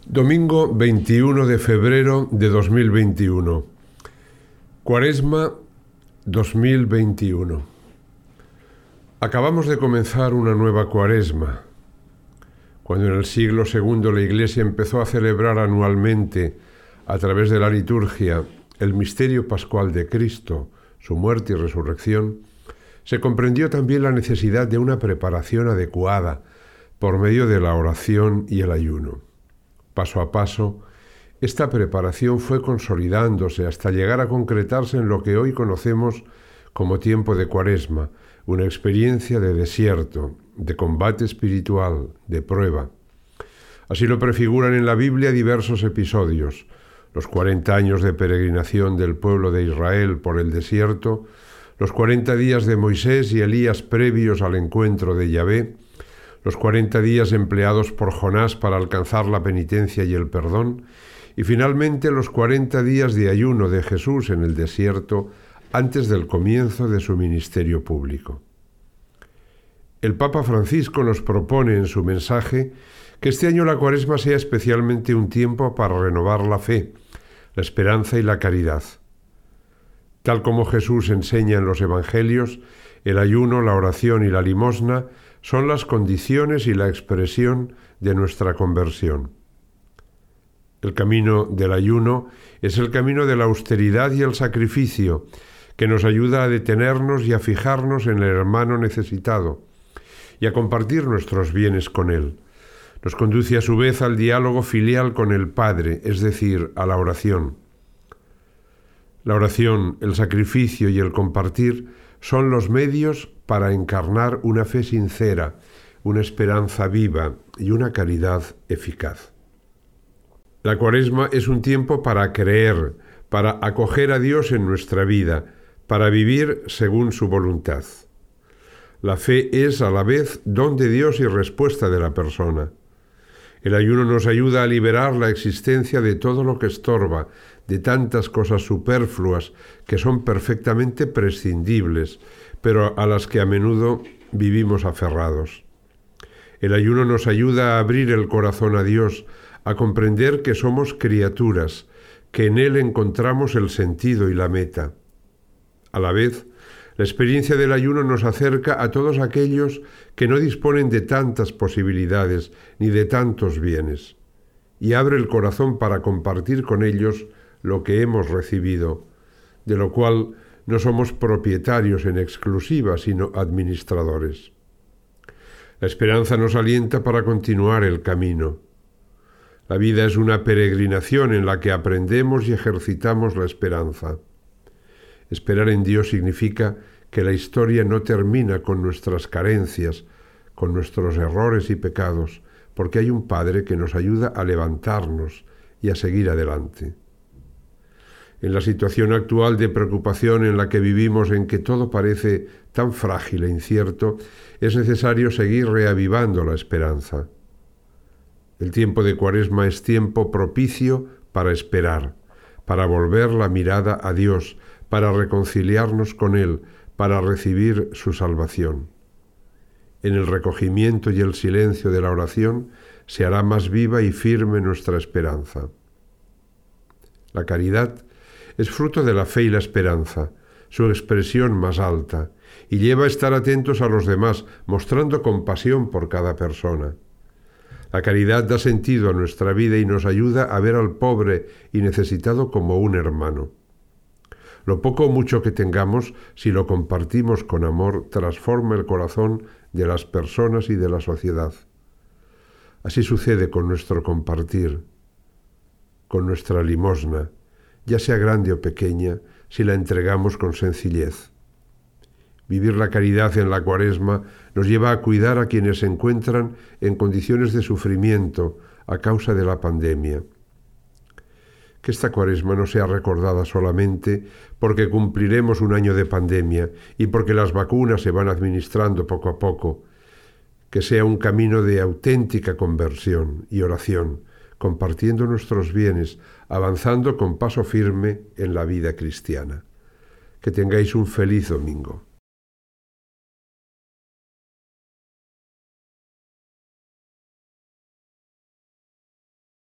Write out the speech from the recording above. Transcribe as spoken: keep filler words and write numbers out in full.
Domingo veintiuno de febrero de dos mil veintiuno. Cuaresma dos mil veintiuno. Acabamos de comenzar una nueva Cuaresma. Cuando en el siglo segundo la Iglesia empezó a celebrar anualmente, a través de la liturgia, el misterio pascual de Cristo, su muerte y resurrección, se comprendió también la necesidad de una preparación adecuada por medio de la oración y el ayuno. Paso a paso, esta preparación fue consolidándose hasta llegar a concretarse en lo que hoy conocemos como tiempo de Cuaresma, una experiencia de desierto, de combate espiritual, de prueba. Así lo prefiguran en la Biblia diversos episodios: los cuarenta años de peregrinación del pueblo de Israel por el desierto, los cuarenta días de Moisés y Elías previos al encuentro de Yahvé, los cuarenta días empleados por Jonás para alcanzar la penitencia y el perdón, y finalmente los cuarenta días de ayuno de Jesús en el desierto antes del comienzo de su ministerio público. El Papa Francisco nos propone en su mensaje que este año la Cuaresma sea especialmente un tiempo para renovar la fe, la esperanza y la caridad. Tal como Jesús enseña en los Evangelios, el ayuno, la oración y la limosna son las condiciones y la expresión de nuestra conversión. El camino del ayuno es el camino de la austeridad y el sacrificio, que nos ayuda a detenernos y a fijarnos en el hermano necesitado y a compartir nuestros bienes con él. Nos conduce a su vez al diálogo filial con el Padre, es decir, a la oración. La oración, el sacrificio y el compartir son los medios para encarnar una fe sincera, una esperanza viva y una caridad eficaz. La Cuaresma es un tiempo para creer, para acoger a Dios en nuestra vida, para vivir según su voluntad. La fe es a la vez don de Dios y respuesta de la persona. El ayuno nos ayuda a liberar la existencia de todo lo que estorba, de tantas cosas superfluas que son perfectamente prescindibles, pero a las que a menudo vivimos aferrados. El ayuno nos ayuda a abrir el corazón a Dios, a comprender que somos criaturas, que en Él encontramos el sentido y la meta. A la vez, la experiencia del ayuno nos acerca a todos aquellos que no disponen de tantas posibilidades ni de tantos bienes, y abre el corazón para compartir con ellos lo que hemos recibido, de lo cual no somos propietarios en exclusiva, sino administradores. La esperanza nos alienta para continuar el camino. La vida es una peregrinación en la que aprendemos y ejercitamos la esperanza. Esperar en Dios significa que la historia no termina con nuestras carencias, con nuestros errores y pecados, porque hay un Padre que nos ayuda a levantarnos y a seguir adelante. En la situación actual de preocupación en la que vivimos, en que todo parece tan frágil e incierto, es necesario seguir reavivando la esperanza. El tiempo de Cuaresma es tiempo propicio para esperar, para volver la mirada a Dios, para reconciliarnos con Él, para recibir su salvación. En el recogimiento y el silencio de la oración se hará más viva y firme nuestra esperanza. La caridad es fruto de la fe y la esperanza, su expresión más alta, y lleva a estar atentos a los demás, mostrando compasión por cada persona. La caridad da sentido a nuestra vida y nos ayuda a ver al pobre y necesitado como un hermano. Lo poco o mucho que tengamos, si lo compartimos con amor, transforma el corazón de las personas y de la sociedad. Así sucede con nuestro compartir, con nuestra limosna, ya sea grande o pequeña, si la entregamos con sencillez. Vivir la caridad en la Cuaresma nos lleva a cuidar a quienes se encuentran en condiciones de sufrimiento a causa de la pandemia. Que esta Cuaresma no sea recordada solamente porque cumpliremos un año de pandemia y porque las vacunas se van administrando poco a poco. Que sea un camino de auténtica conversión y oración, compartiendo nuestros bienes, avanzando con paso firme en la vida cristiana. Que tengáis un feliz domingo.